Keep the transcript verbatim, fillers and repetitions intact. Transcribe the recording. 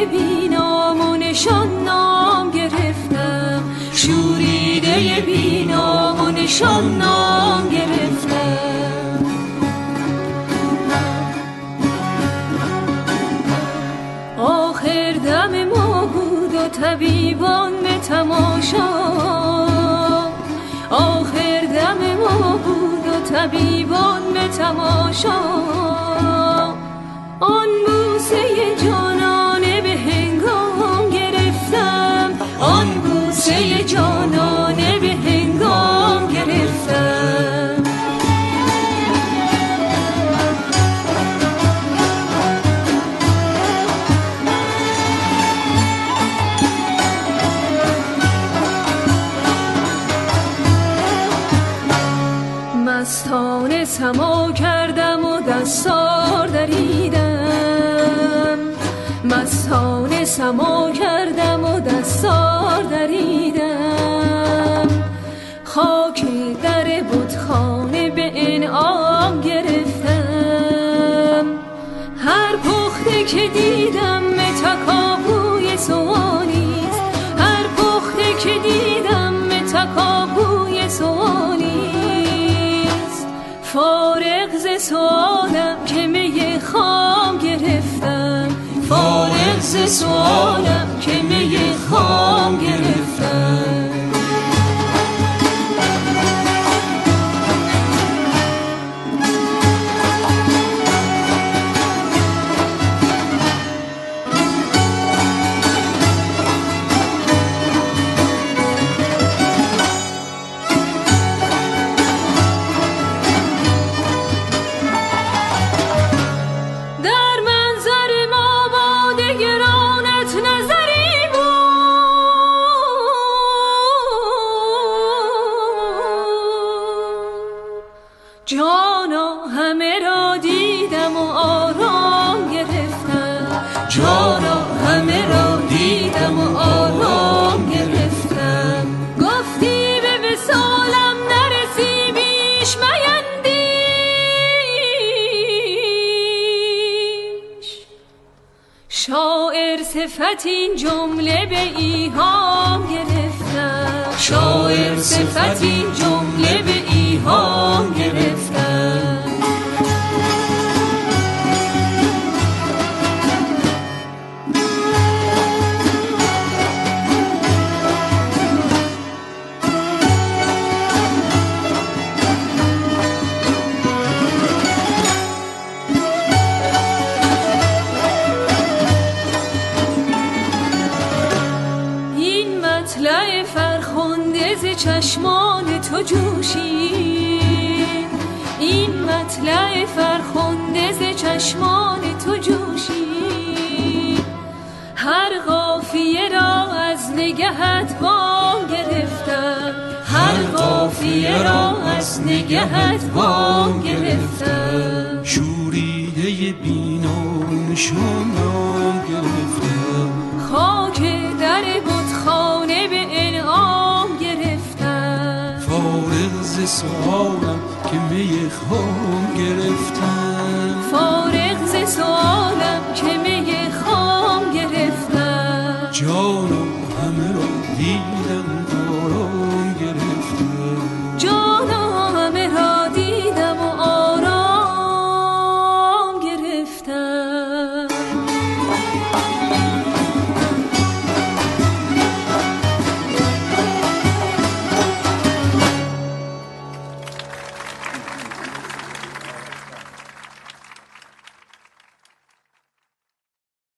بینام و نشان نام گرفتم، شوریده بینام و نشان نام گرفتم. آخر دم ما بود و طبیبان به تماشا، آخر دم ما بود و طبیبان به تماشا. آن بوسه جانانه به هنگام گرفتم، آن بوسه جانانه به هنگام گرفتم. مستانه سما کردم و دستار دریدم، مستانه سما کردم و دستار دریدم. خاک در بتخانه به انعام گرفتم، هر پخته که دیدم به تکاپوی سوالیست، هر پخته که دیدم به تکاپوی سوالیست. فارغ ز سوالم که می خام گرفتم، فارغ ز سوالم که می خام گرفتم. جانا همه را دیدم و آرام گرفتم، جانا همه را دیدم و آرام گرفتم. گفتی به وصالم نرسی بیش میندیش، شاعر صفت این جمله به ایهام گرفتم، شاعر صفت این جمله به ایهام گرفتم. این مطلع فرخنده ز چشمان تو جوشید، این مطلع فرخنده ز چشمان تو جوشید. هر قافیه را از نگهت وام گرفتم، هر قافیه را از نگهت وام گرفتم. شوریده بینام نشان نام گرفتم، خاک در بتخانه به انعام گرفتم. فارغ ز سوالم که می خام گرفتم.